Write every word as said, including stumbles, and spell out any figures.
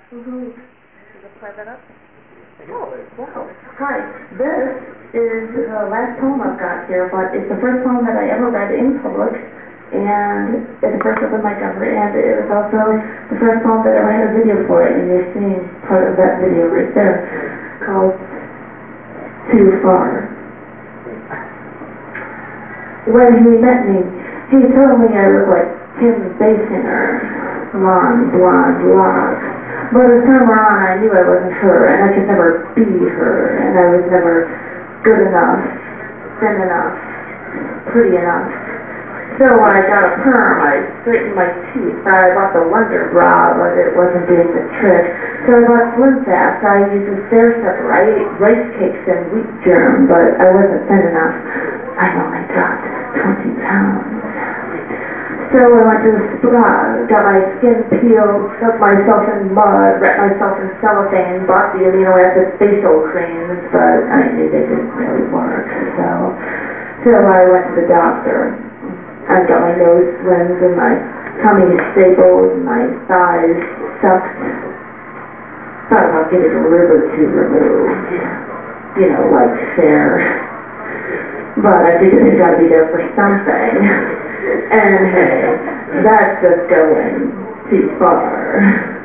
Mm-hmm. Should I play that up? Oh, wow. Hi, this is the last poem I've got here, but it's the first poem that I ever read in public, and it's the first open mic ever, and it was also the first poem that ever had a video for it, and you're seeing part of that video right there, called Too Far. When he met me, he told me I looked like Kim Basinger, long, blonde locks. But as time went on, I knew I wasn't her, and I could never be her, and I was never good enough, thin enough, pretty enough. So when I got a perm, I straightened my teeth. I bought the Wonder Bra, but it wasn't doing the trick. So I bought Slim Fast. I used a stair stepper. I ate rice cakes and wheat germ, but I wasn't thin enough. I only dropped twenty pounds. So I went to the spa, got my skin peeled, stuck myself in mud, wrapped myself in cellophane, bought the amino acid facial creams, but I knew they didn't really work. So, so I went to the doctor. I got my nose slimmed and my tummy stapled and my thighs sucked. Thought about getting a rib or two removed, you know, like fair. But I figured it's got to be there for something. And hey, that's just going too far.